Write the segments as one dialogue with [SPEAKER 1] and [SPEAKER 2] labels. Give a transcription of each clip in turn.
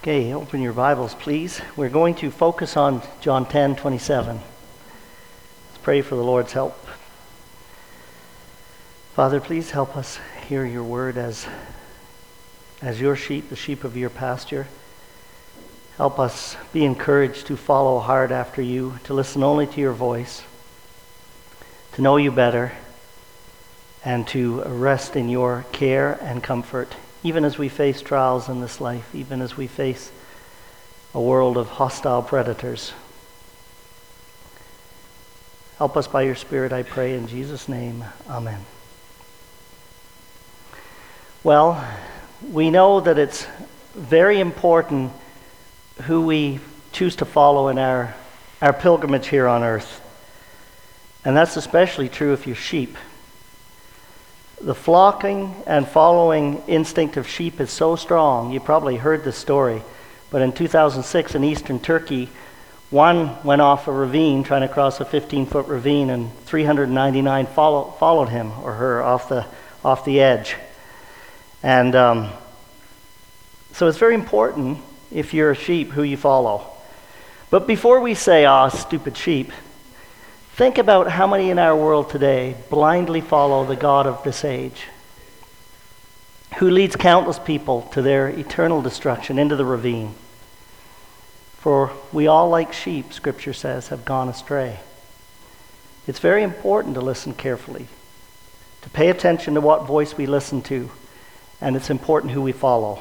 [SPEAKER 1] Okay, open your Bibles, please. We're going to focus on John 10:27. Let's pray for the Lord's help. Father, please help us hear your word as your sheep, the sheep of your pasture. Help us be encouraged to follow hard after you, to listen only to your voice, to know you better, and to rest in your care and comfort, even as we face trials in this life, even as we face a world of hostile predators. Help us by your Spirit, I pray, in Jesus' name. Amen. Well, we know that it's very important who we choose to follow in our pilgrimage here on earth. And that's especially true if you're sheep. The flocking and following instinct of sheep is so strong. You probably heard this story. But in 2006 in eastern Turkey, one went off a ravine, trying to cross a 15-foot ravine, and 399 followed him or her off the edge. And so it's very important, if you're a sheep, who you follow. But before we say, stupid sheep, think about how many in our world today blindly follow the God of this age, who leads countless people to their eternal destruction into the ravine. For we all, like sheep, Scripture says, have gone astray. It's very important to listen carefully, to pay attention to what voice we listen to, and it's important who we follow.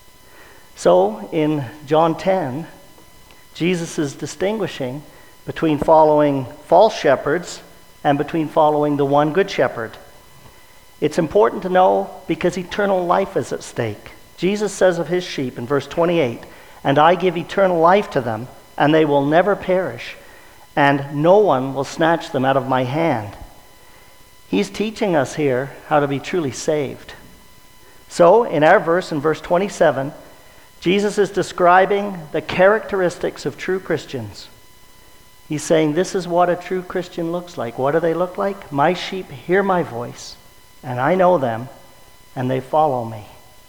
[SPEAKER 1] So in John 10, Jesus is distinguishing between following false shepherds and between following the one good shepherd. It's important to know because eternal life is at stake. Jesus says of his sheep in verse 28, "And I give eternal life to them, and they will never perish, and no one will snatch them out of my hand." He's teaching us here how to be truly saved. So in our verse, in verse 27, Jesus is describing the characteristics of true Christians. He's saying this is what a true Christian looks like. What do they look like? My sheep hear my voice, and I know them, and they follow me.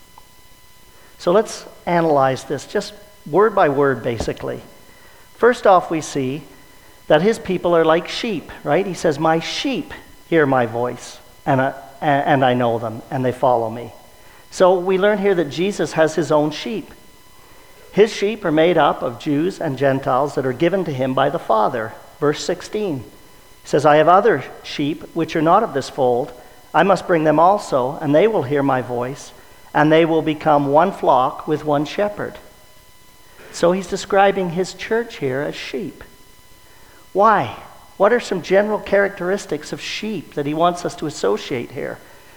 [SPEAKER 1] So let's analyze this just word by word, basically. First off, we see that his people are like sheep, right? He says, my sheep hear my voice, and I know them, and they follow me. So we learn here that Jesus has his own sheep. His sheep are made up of Jews and Gentiles that are given to him by the Father. Verse 16 he says, I have other sheep which are not of this fold. I must bring them also, and they will hear my voice, and they will become one flock with one shepherd. So he's describing his church here as sheep. Why? What are some general characteristics of sheep that he wants us to associate here?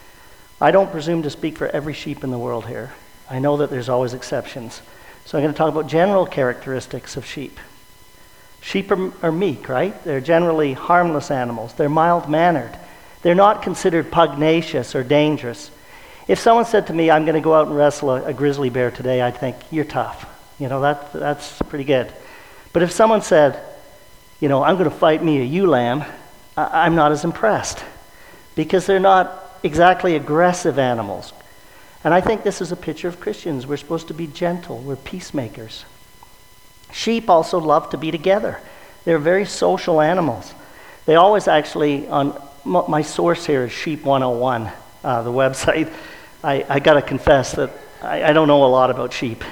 [SPEAKER 1] I don't presume to speak for every sheep in the world here. I know that there's always exceptions. So I'm going to talk about general characteristics of sheep. Sheep are meek, right? They're generally harmless animals. They're mild-mannered. They're not considered pugnacious or dangerous. If someone said to me, I'm going to go out and wrestle a grizzly bear today, I'd think, you're tough. That's pretty good. But if someone said, I'm going to fight me a ewe lamb, I'm not as impressed because they're not exactly aggressive animals. And I think this is a picture of Christians. We're supposed to be gentle. We're peacemakers. Sheep also love to be together. They're very social animals. They always actually, on my source here is Sheep 101, the website. I got to confess that I don't know a lot about sheep.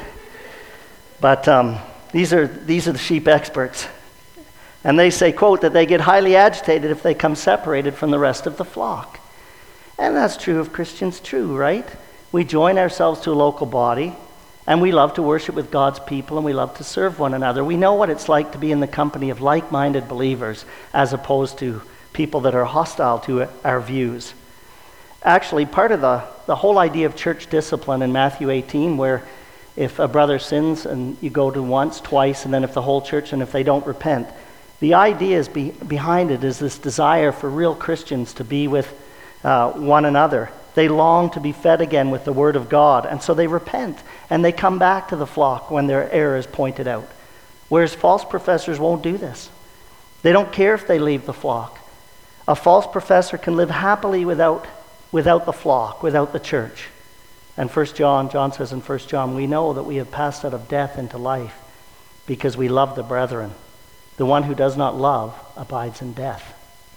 [SPEAKER 1] But these are the sheep experts. And they say, quote, that they get highly agitated if they come separated from the rest of the flock. And that's true of Christians too, right? We join ourselves to a local body, and we love to worship with God's people, and we love to serve one another. We know what it's like to be in the company of like-minded believers as opposed to people that are hostile to our views. Actually, part of the whole idea of church discipline in Matthew 18, where if a brother sins and you go to once, twice, and then if the whole church, and if they don't repent, the idea is behind it is this desire for real Christians to be with one another. They long to be fed again with the Word of God, and so they repent, and they come back to the flock when their error is pointed out. Whereas false professors won't do this. They don't care if they leave the flock. A false professor can live happily without the flock, without the church. And John says in 1 John, we know that we have passed out of death into life because we love the brethren. The one who does not love abides in death.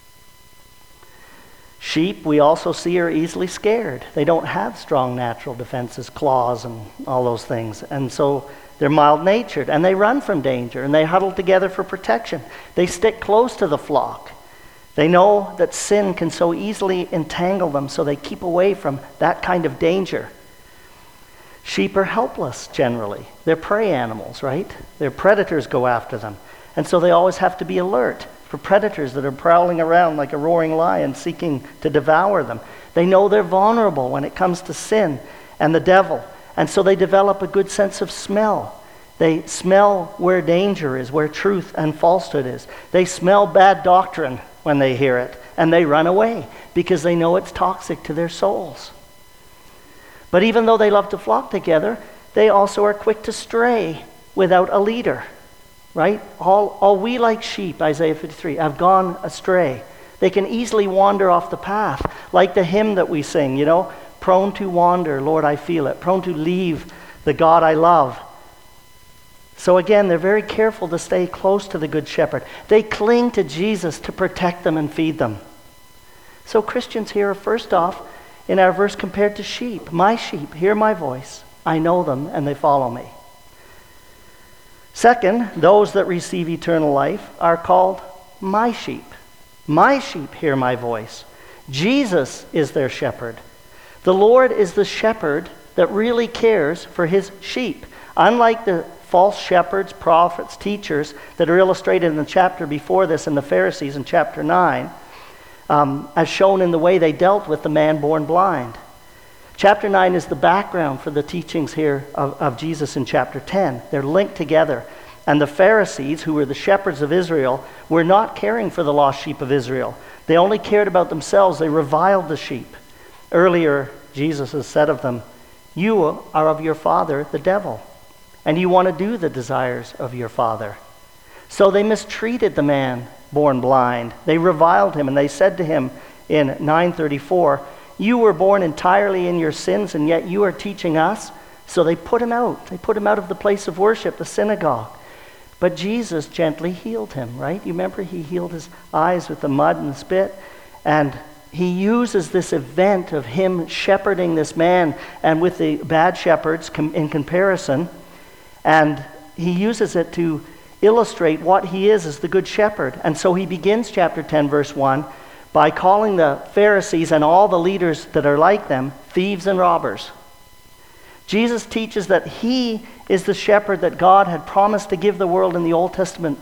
[SPEAKER 1] Sheep, we also see, are easily scared. They don't have strong natural defenses, claws and all those things. And so they're mild-natured, and they run from danger, and they huddle together for protection. They stick close to the flock. They know that sin can so easily entangle them, so they keep away from that kind of danger. Sheep are helpless, generally. They're prey animals, right? Their predators go after them. And so they always have to be alert for predators that are prowling around like a roaring lion seeking to devour them. They know they're vulnerable when it comes to sin and the devil. And so they develop a good sense of smell. They smell where danger is, where truth and falsehood is. They smell bad doctrine when they hear it, and they run away because they know it's toxic to their souls. But even though they love to flock together, they also are quick to stray without a leader, right? All we like sheep, Isaiah 53, have gone astray. They can easily wander off the path, like the hymn that we sing, prone to wander, Lord, I feel it, prone to leave the God I love. So again, they're very careful to stay close to the Good Shepherd. They cling to Jesus to protect them and feed them. So Christians here are first off, in our verse, compared to sheep. My sheep hear my voice. I know them and they follow me. Second, those that receive eternal life are called my sheep. My sheep hear my voice. Jesus is their shepherd. The Lord is the shepherd that really cares for his sheep. Unlike the false shepherds, prophets, teachers that are illustrated in the chapter before this in the Pharisees in chapter 9, as shown in the way they dealt with the man born blind. Chapter 9 is the background for the teachings here of Jesus in chapter 10. They're linked together. And the Pharisees, who were the shepherds of Israel, were not caring for the lost sheep of Israel. They only cared about themselves. They reviled the sheep. Earlier, Jesus has said of them, you are of your father, the devil, and you want to do the desires of your father. So they mistreated the man born blind. They reviled him, and they said to him in 9:34, you were born entirely in your sins, and yet you are teaching us. So they put him out. They put him out of the place of worship, the synagogue. But Jesus gently healed him, right? You remember he healed his eyes with the mud and the spit? And he uses this event of him shepherding this man and with the bad shepherds in comparison, and he uses it to illustrate what he is as the good shepherd. And so he begins chapter 10, verse 1, by calling the Pharisees and all the leaders that are like them thieves and robbers. Jesus teaches that he is the shepherd that God had promised to give the world in the Old Testament,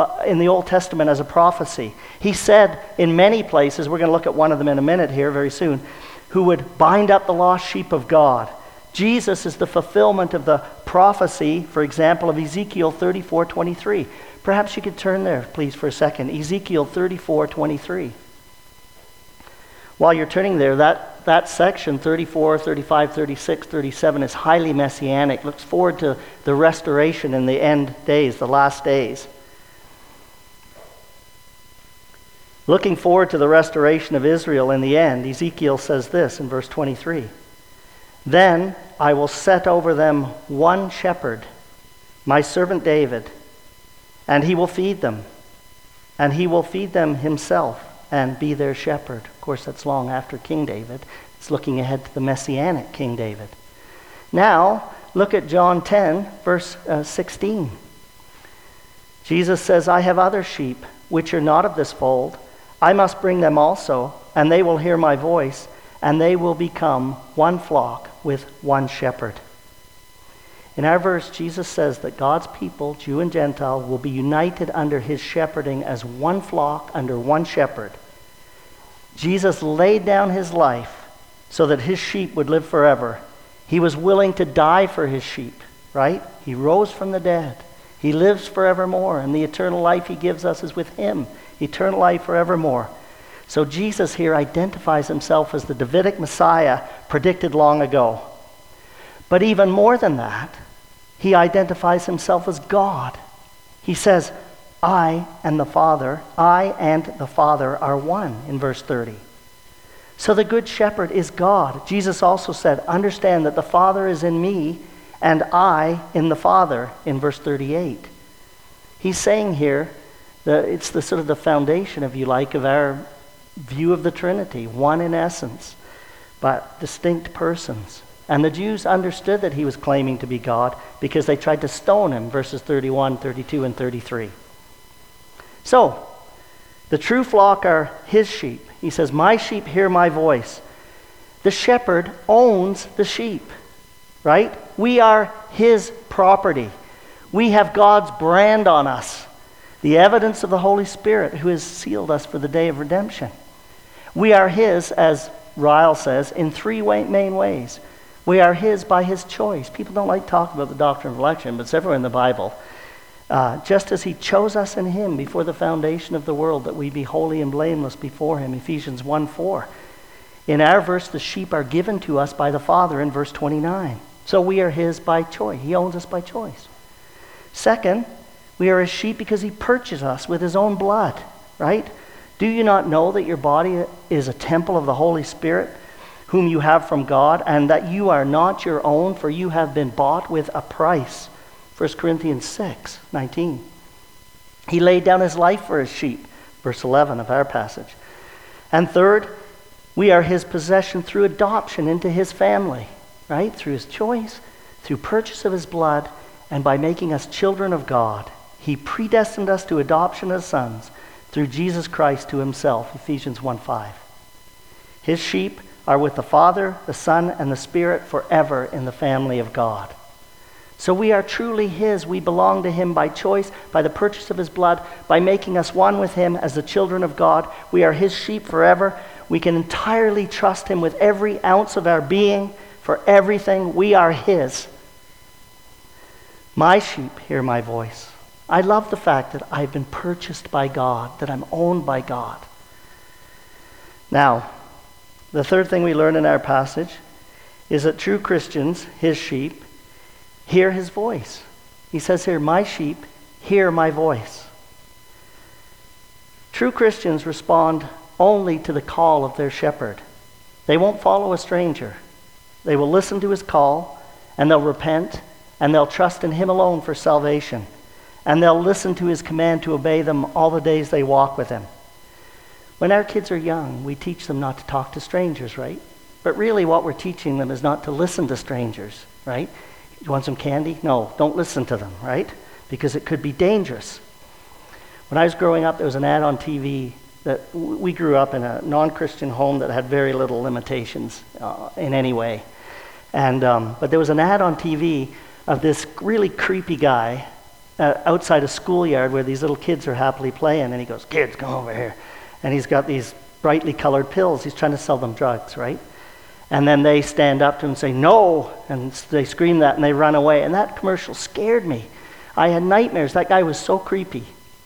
[SPEAKER 1] as a prophecy. He said in many places, we're going to look at one of them in a minute here very soon, who would bind up the lost sheep of God. Jesus is the fulfillment of the prophecy, for example, of Ezekiel 34:23. Perhaps you could turn there, please, for a second. Ezekiel 34:23. While you're turning there, that section, 34, 35, 36, 37, is highly messianic. Looks forward to the restoration in the end days, the last days. Looking forward to the restoration of Israel in the end, Ezekiel says this in verse 23. Then I will set over them one shepherd, my servant David, and he will feed them, and he will feed them himself and be their shepherd. Of course, that's long after King David. It's looking ahead to the Messianic King David. Now, look at John 10, verse 16. Jesus says, I have other sheep which are not of this fold. I must bring them also, and they will hear my voice, and they will become one flock with one shepherd. In our verse, Jesus says that God's people, Jew and Gentile, will be united under his shepherding as one flock under one shepherd. Jesus laid down his life so that his sheep would live forever. He was willing to die for his sheep, right? He rose from the dead. He lives forevermore, and the eternal life he gives us is with him. Eternal life forevermore. So Jesus here identifies himself as the Davidic Messiah predicted long ago. But even more than that, he identifies himself as God. He says, I and the Father are one, in verse 30. So the Good Shepherd is God. Jesus also said, understand that the Father is in me and I in the Father, in verse 38. He's saying here that it's the sort of the foundation, if you like, of our view of the Trinity, one in essence, but distinct persons. And the Jews understood that he was claiming to be God because they tried to stone him, verses 31, 32, and 33. So, the true flock are his sheep. He says, my sheep hear my voice. The shepherd owns the sheep, right? We are his property. We have God's brand on us, the evidence of the Holy Spirit who has sealed us for the day of redemption. We are his, as Ryle says, in three main ways. We are his by his choice. People don't like talking about the doctrine of election, but it's everywhere in the Bible. Just as he chose us in him before the foundation of the world, that we be holy and blameless before him, Ephesians 1:4. In our verse, the sheep are given to us by the Father in verse 29. So we are his by choice. He owns us by choice. Second, we are his sheep because he purchased us with his own blood, right? Do you not know that your body is a temple of the Holy Spirit, whom you have from God, and that you are not your own, for you have been bought with a price? 1 Corinthians 6:19. He laid down his life for his sheep, verse 11 of our passage. And third, we are his possession through adoption into his family, right? Through his choice, through purchase of his blood, and by making us children of God. He predestined us to adoption as sons through Jesus Christ to himself, Ephesians 1:5. His sheep are with the Father, the Son, and the Spirit forever in the family of God. So we are truly his. We belong to him by choice, by the purchase of his blood, by making us one with him as the children of God. We are his sheep forever. We can entirely trust him with every ounce of our being, for everything. We are his. My sheep hear my voice. I love the fact that I've been purchased by God, that I'm owned by God. Now, the third thing we learn in our passage is that true Christians, his sheep, hear his voice. He says here, my sheep hear my voice. True Christians respond only to the call of their shepherd. They won't follow a stranger. They will listen to his call, and they'll repent, and they'll trust in him alone for salvation. And they'll listen to his command to obey them all the days they walk with him. When our kids are young, we teach them not to talk to strangers, right? But really what we're teaching them is not to listen to strangers, right? You want some candy? No, don't listen to them, right? Because it could be dangerous. When I was growing up, there was an ad on TV that we grew up in a non-Christian home that had very little limitations in any way. But there was an ad on TV of this really creepy guy outside a schoolyard where these little kids are happily playing, and he goes, "Kids, come over here." And he's got these brightly colored pills. He's trying to sell them drugs, right? And then they stand up to him and say, "No!" And they scream that and they run away. And that commercial scared me. I had nightmares. That guy was so creepy.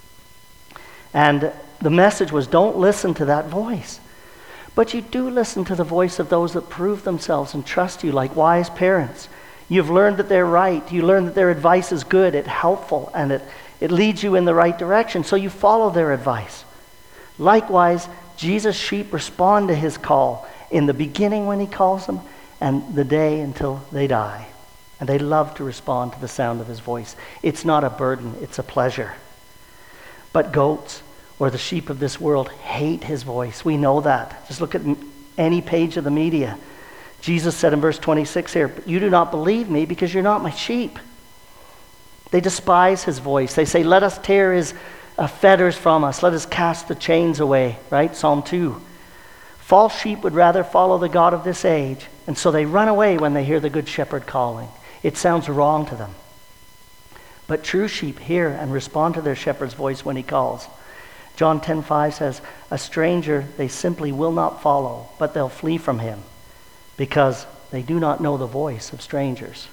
[SPEAKER 1] And the message was, don't listen to that voice. But you do listen to the voice of those that prove themselves and trust you, like wise parents. You've learned that they're right. You learn that their advice is good, it's helpful, and it leads you in the right direction. So you follow their advice. Likewise, Jesus' sheep respond to his call in the beginning when he calls them and the day until they die. And they love to respond to the sound of his voice. It's not a burden, it's a pleasure. But goats, or the sheep of this world, hate his voice. We know that. Just look at any page of the media. Jesus said in verse 26 here, "But you do not believe me because you're not my sheep." They despise his voice. They say, "Let us tear his fetters from us. Let us cast the chains away," right? Psalm 2. False sheep would rather follow the God of this age, and so they run away when they hear the good shepherd calling. It sounds wrong to them. But true sheep hear and respond to their shepherd's voice when he calls. John 10:5 says, "A stranger they simply will not follow, but they'll flee from him, because they do not know the voice of strangers."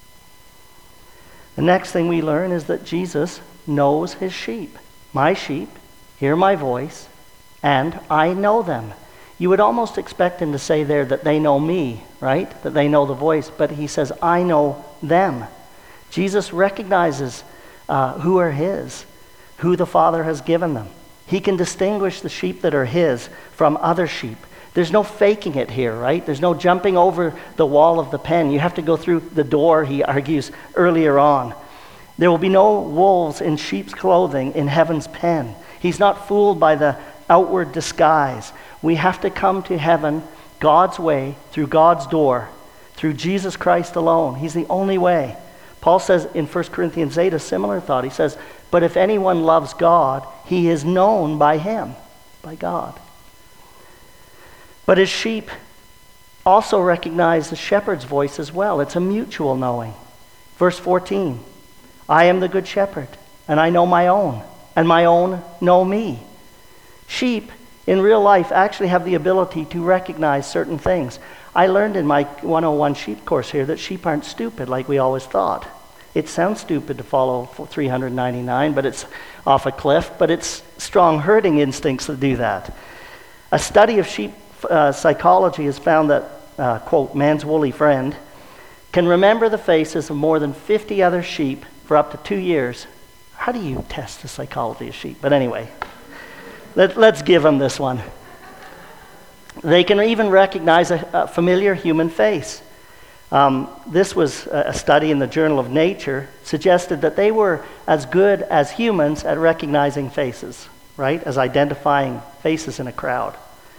[SPEAKER 1] The next thing we learn is that Jesus knows his sheep. My sheep hear my voice, and I know them. You would almost expect him to say there that they know me, right? That they know the voice, but he says, I know them. Jesus recognizes who are his, who the Father has given them. He can distinguish the sheep that are his from other sheep, There's no faking it here, right? There's no jumping over the wall of the pen. You have to go through the door, he argues earlier on. There will be no wolves in sheep's clothing in heaven's pen. He's not fooled by the outward disguise. We have to come to heaven God's way, through God's door, through Jesus Christ alone. He's the only way. Paul says in 1 Corinthians 8 a similar thought. He says, but if anyone loves God, he is known by him, by God. But his sheep also recognize the shepherd's voice as well. It's a mutual knowing. Verse 14, I am the good shepherd, and I know my own, and my own know me. Sheep in real life actually have the ability to recognize certain things. I learned in my 101 sheep course here that sheep aren't stupid like we always thought. It sounds stupid to follow 399, but it's off a cliff, but it's strong herding instincts that do that. A study of sheep psychology has found that, quote, man's woolly friend can remember the faces of more than 50 other sheep for up to 2 years. How do you test the psychology of sheep? But anyway, let's give them this one. They can even recognize a familiar human face. This was a study in the Journal of Nature, suggested that they were as good as humans at recognizing faces, right? As identifying faces in a crowd.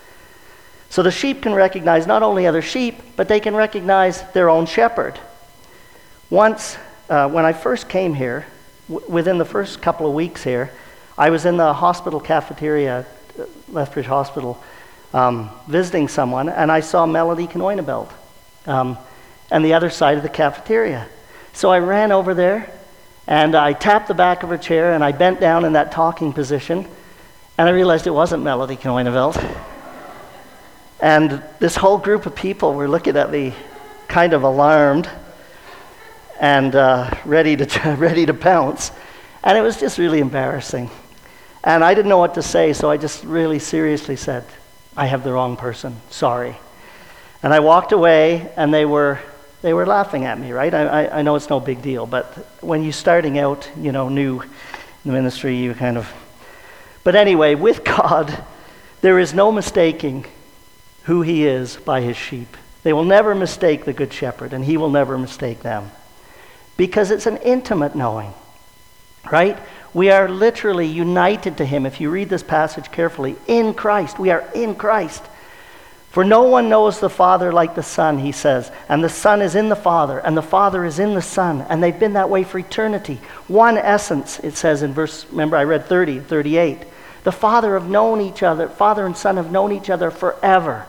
[SPEAKER 1] So the sheep can recognize not only other sheep, but they can recognize their own shepherd. Once, when I first came here, within the first couple of weeks here, I was in the hospital cafeteria, Lethbridge Hospital, visiting someone, and I saw Melody Knoinebelt on the other side of the cafeteria. So I ran over there, and I tapped the back of her chair, and I bent down in that talking position, and I realized it wasn't Melody Knoinebelt. And this whole group of people were looking at me kind of alarmed and ready to pounce. And it was just really embarrassing. And I didn't know what to say, so I just really seriously said, I have the wrong person, sorry. And I walked away, and they were laughing at me, right? I know it's no big deal, but when you're starting out, new in the ministry, you kind of... But anyway, with God, there is no mistaking who he is by his sheep. They will never mistake the good shepherd, and he will never mistake them. Because it's an intimate knowing, right? We are literally united to him. If you read this passage carefully, in Christ. We are in Christ. For no one knows the Father like the Son, he says. And the Son is in the Father, and the Father is in the Son. And they've been that way for eternity. One essence, it says in verse, remember I read 30, 38. The Father and Son have known each other forever.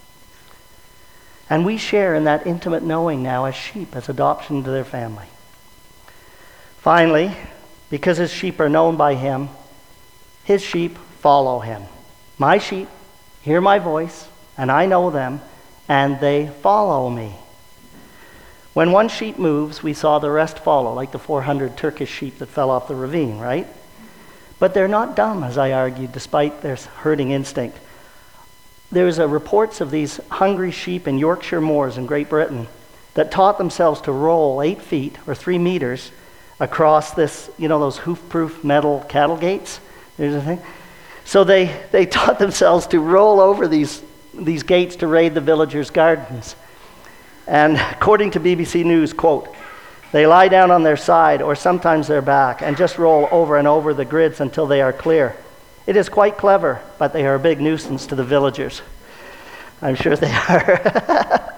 [SPEAKER 1] And we share in that intimate knowing now as sheep, as adoption into their family. Finally, because his sheep are known by him, his sheep follow him. My sheep hear my voice, and I know them, and they follow me. When one sheep moves, we saw the rest follow, like the 400 Turkish sheep that fell off the ravine, right? But they're not dumb, as I argued, despite their herding instinct. There's reports of these hungry sheep in Yorkshire moors in Great Britain that taught themselves to roll 8 feet or 3 meters across this, those hoof-proof metal cattle gates. There's a thing. So they taught themselves to roll over these gates to raid the villagers' gardens. And according to BBC News, quote, they lie down on their side or sometimes their back and just roll over and over the grids until they are clear. It is quite clever, but they are a big nuisance to the villagers. I'm sure they are.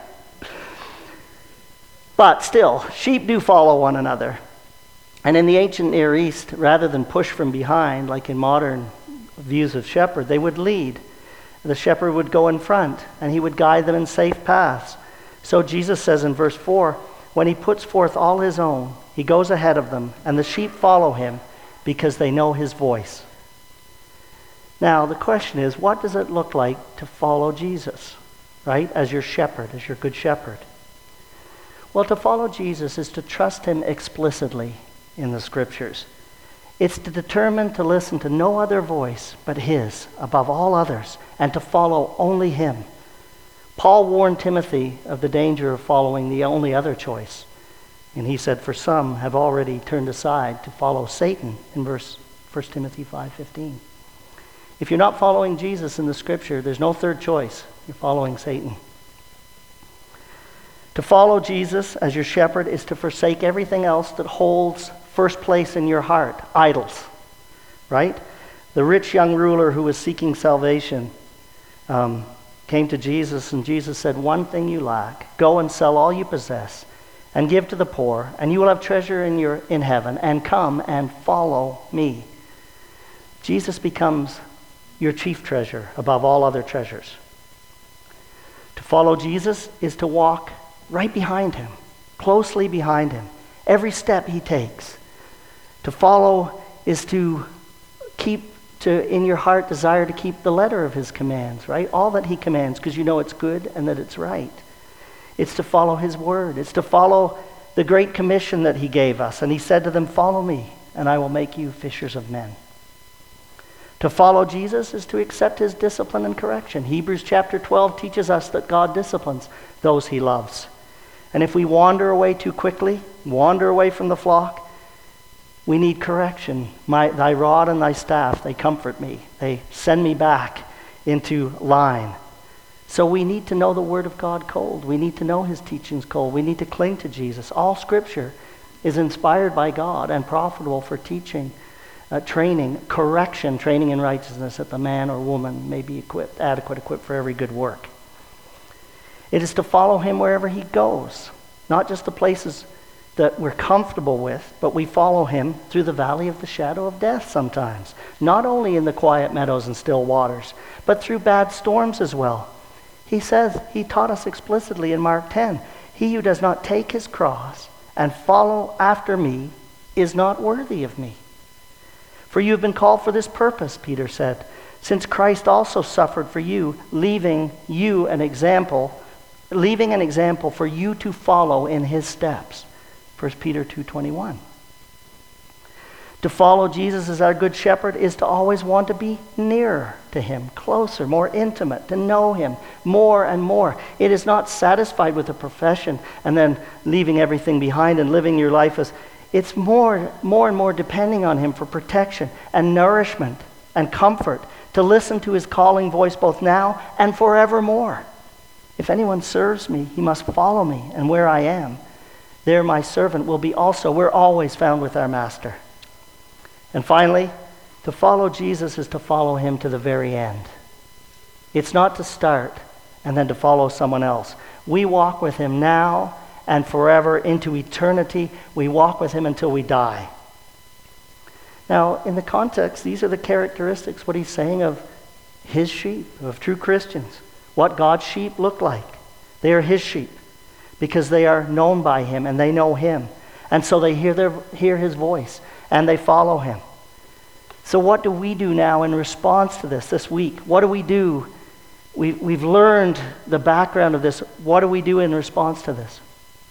[SPEAKER 1] But still, sheep do follow one another. And in the ancient Near East, rather than push from behind, like in modern views of shepherd, they would lead. The shepherd would go in front, and he would guide them in safe paths. So Jesus says in verse 4, when he puts forth all his own, he goes ahead of them, and the sheep follow him because they know his voice. Now, the question is, what does it look like to follow Jesus, right, as your shepherd, as your good shepherd? Well, to follow Jesus is to trust him explicitly in the Scriptures. It's to determine to listen to no other voice but his, above all others, and to follow only him. Paul warned Timothy of the danger of following the only other choice. And he said, for some have already turned aside to follow Satan, in 1 Timothy 5:15. If you're not following Jesus in the Scripture, there's no third choice. You're following Satan. To follow Jesus as your shepherd is to forsake everything else that holds first place in your heart, idols, right? The rich young ruler who was seeking salvation came to Jesus, and Jesus said, one thing you lack, go and sell all you possess and give to the poor, and you will have treasure in heaven, and come and follow me. Jesus becomes your chief treasure above all other treasures. To follow Jesus is to walk right behind him, closely behind him, every step he takes. To follow is to in your heart desire to keep the letter of his commands, right? All that he commands, because you know it's good and that it's right. It's to follow his word. It's to follow the great commission that he gave us. And he said to them, follow me, and I will make you fishers of men. To follow Jesus is to accept his discipline and correction. Hebrews chapter 12 teaches us that God disciplines those he loves. And if we wander away too quickly, wander away from the flock, we need correction. Thy rod and thy staff, they comfort me. They send me back into line. So we need to know the Word of God cold. We need to know his teachings cold. We need to cling to Jesus. All Scripture is inspired by God and profitable for teaching, training, correction, training in righteousness, that the man or woman may be adequate equipped for every good work. It is to follow him wherever he goes, not just the places that we're comfortable with, but we follow him through the valley of the shadow of death sometimes, not only in the quiet meadows and still waters, but through bad storms as well. He says, he taught us explicitly in Mark 10, he who does not take his cross and follow after me is not worthy of me. For you have been called for this purpose, Peter said, since Christ also suffered for you, leaving an example for you to follow in his steps. 1 Peter 2:21. To follow Jesus as our good shepherd is to always want to be nearer to him, closer, more intimate, to know him more and more. It is not satisfied with a profession and then leaving everything behind and living your life as it's more and more depending on him for protection and nourishment and comfort, to listen to his calling voice both now and forevermore. If anyone serves me, he must follow me, and where I am, there my servant will be also. We're always found with our master. And finally, to follow Jesus is to follow him to the very end. It's not to start and then to follow someone else. We walk with him now and forever into eternity. We walk with him until we die. Now, in the context, these are the characteristics, what he's saying of his sheep, of true Christians. What God's sheep look like. They are his sheep because they are known by him and they know him. And so they hear his voice and they follow him. So what do we do now in response to this week? What do we do? We've learned the background of this. What do we do in response to this?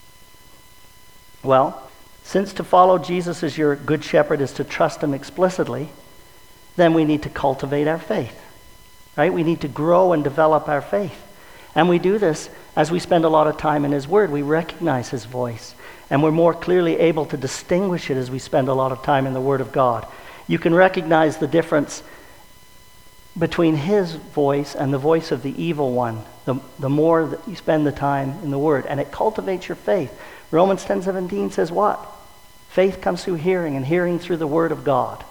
[SPEAKER 1] Well, since to follow Jesus as your good shepherd is to trust him explicitly, then we need to cultivate our faith. Right? We need to grow and develop our faith. And we do this as we spend a lot of time in his word. We recognize his voice. And we're more clearly able to distinguish it as we spend a lot of time in the word of God. You can recognize the difference between his voice and the voice of the evil one, the more that you spend the time in the word. And it cultivates your faith. Romans 10:17 says what? Faith comes through hearing, and hearing through the word of God.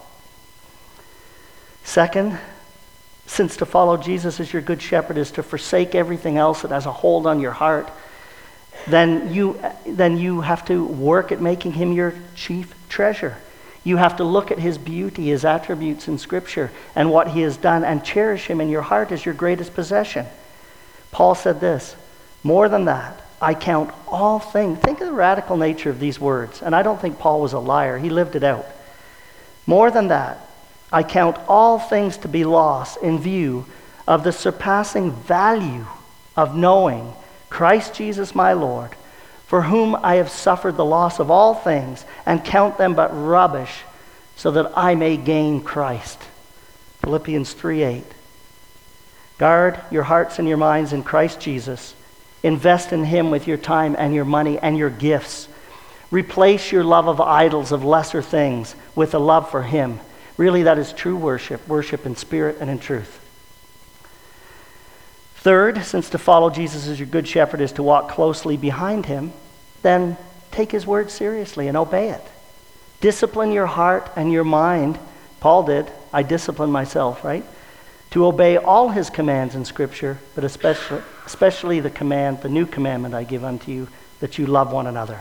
[SPEAKER 1] Second, since to follow Jesus as your good shepherd is to forsake everything else that has a hold on your heart, then you have to work at making him your chief treasure. You have to look at his beauty, his attributes in Scripture, and what he has done, and cherish him in your heart as your greatest possession. Paul said this, more than that, I count all things. Think of the radical nature of these words. And I don't think Paul was a liar. He lived it out. More than that, I count all things to be lost in view of the surpassing value of knowing Christ Jesus my Lord, for whom I have suffered the loss of all things, and count them but rubbish, so that I may gain Christ. Philippians 3:8. Guard your hearts and your minds in Christ Jesus. Invest in him with your time and your money and your gifts. Replace your love of idols, of lesser things, with a love for him. Really, that is true worship in spirit and in truth. Third, since to follow Jesus as your good shepherd is to walk closely behind him, then take his word seriously and obey it. Discipline your heart and your mind. Paul did. I discipline myself, right? To obey all his commands in Scripture, but especially the new commandment I give unto you, that you love one another.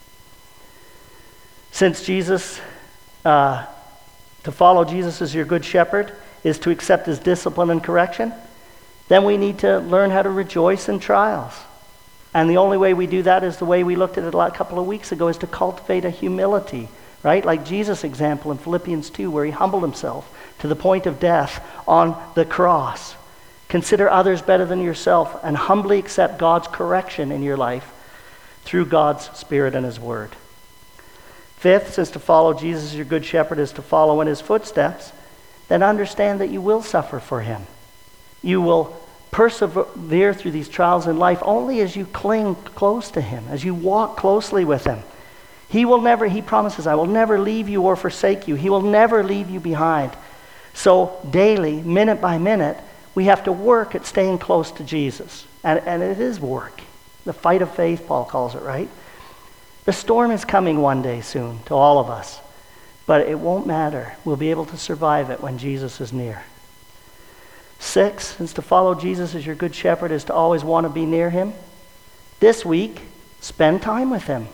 [SPEAKER 1] Since to follow Jesus as your good shepherd is to accept his discipline and correction, then we need to learn how to rejoice in trials. And the only way we do that is the way we looked at it a couple of weeks ago, is to cultivate a humility, right? Like Jesus' example in Philippians 2, where he humbled himself to the point of death on the cross. Consider others better than yourself and humbly accept God's correction in your life through God's Spirit and his word. Fifth, since to follow Jesus as your good shepherd is to follow in his footsteps, then understand that you will suffer for him. You will persevere through these trials in life only as you cling close to him, as you walk closely with him. He promises, I will never leave you or forsake you. He will never leave you behind. So daily, minute by minute, we have to work at staying close to Jesus. And it is work. The fight of faith, Paul calls it, right? The storm is coming one day soon to all of us. But it won't matter. We'll be able to survive it when Jesus is near. 6, since to follow Jesus as your good shepherd is to always want to be near him, this week, spend time with him.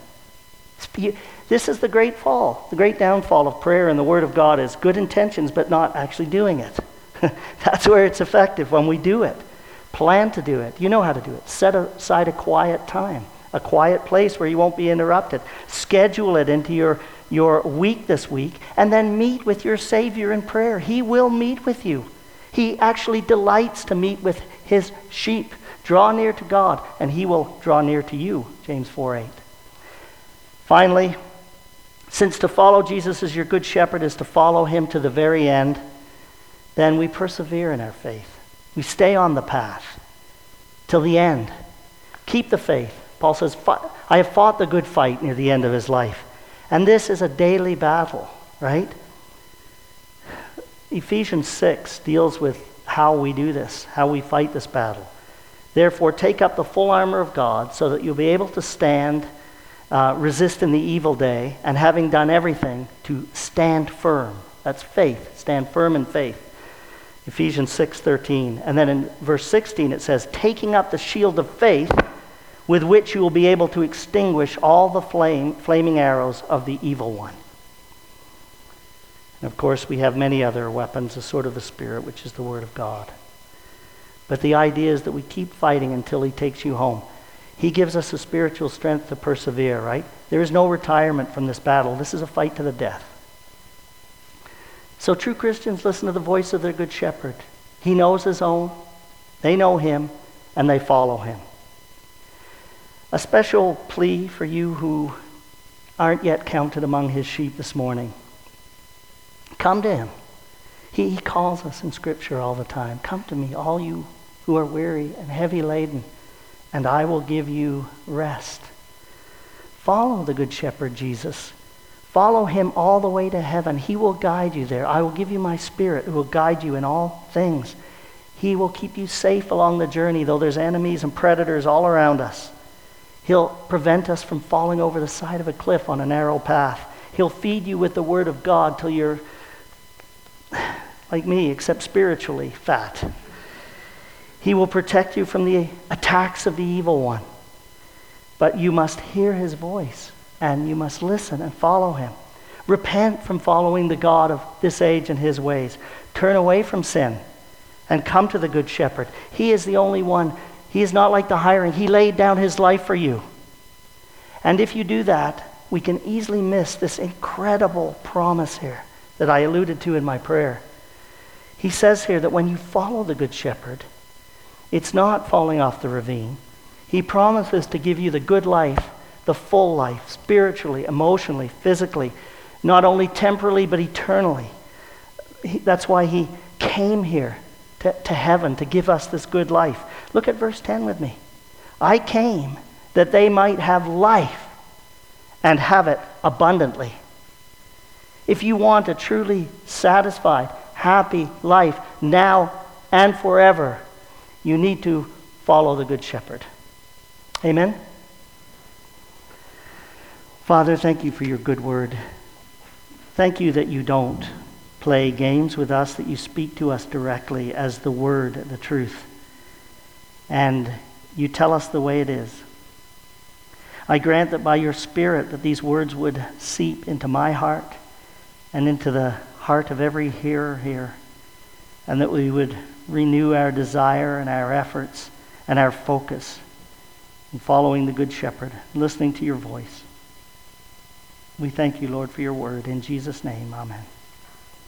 [SPEAKER 1] This is the great downfall of prayer and the Word of God is good intentions but not actually doing it. That's where it's effective, when we do it. Plan to do it. You know how to do it. Set aside a quiet time, a quiet place where you won't be interrupted. Schedule it into your week this week, and then meet with your Savior in prayer. He will meet with you. He actually delights to meet with his sheep. Draw near to God, and he will draw near to you, James 4:8. Finally, since to follow Jesus as your good shepherd is to follow him to the very end, then we persevere in our faith. We stay on the path till the end. Keep the faith. Paul says, I have fought the good fight near the end of his life. And this is a daily battle, right? Ephesians 6 deals with how we do this, how we fight this battle. Therefore, take up the full armor of God so that you'll be able to stand, resist in the evil day, and having done everything, to stand firm. That's faith. Stand firm in faith. Ephesians 6:13. And then in verse 16 it says, taking up the shield of faith with which you will be able to extinguish all the flaming arrows of the evil one. And of course, we have many other weapons, the sword of the Spirit, which is the Word of God. But the idea is that we keep fighting until he takes you home. He gives us the spiritual strength to persevere, right? There is no retirement from this battle. This is a fight to the death. So true Christians listen to the voice of their good shepherd. He knows his own, they know him, and they follow him. A special plea for you who aren't yet counted among his sheep this morning. Come to him. He calls us in Scripture all the time. Come to me, all you who are weary and heavy laden, and I will give you rest. Follow the Good Shepherd Jesus. Follow him all the way to heaven. He will guide you there. I will give you my Spirit who will guide you in all things. He will keep you safe along the journey, though there's enemies and predators all around us. He'll prevent us from falling over the side of a cliff on a narrow path. He'll feed you with the Word of God till you're, like me, except spiritually, fat. He will protect you from the attacks of the evil one. But you must hear his voice, and you must listen and follow him. Repent from following the God of this age and his ways. Turn away from sin and come to the Good Shepherd. He is the only one. He is not like the hireling. He laid down his life for you. And if you do that, we can easily miss this incredible promise here that I alluded to in my prayer. He says here that when you follow the Good Shepherd, it's not falling off the ravine. He promises to give you the good life, the full life, spiritually, emotionally, physically, not only temporally but eternally. That's why he came here to heaven to give us this good life. Look at verse 10 with me. I came that they might have life and have it abundantly. If you want a truly satisfied, happy life now and forever, You need to follow the Good Shepherd. Amen? Father, thank you for your good word. Thank you that you don't play games with us, that you speak to us directly as the word, the truth. And you tell us the way it is. I grant that by your Spirit that these words would seep into my heart and into the heart of every hearer here, and that we would renew our desire and our efforts and our focus in following the Good Shepherd, listening to your voice. We thank you, Lord, for your word. In Jesus' name, amen.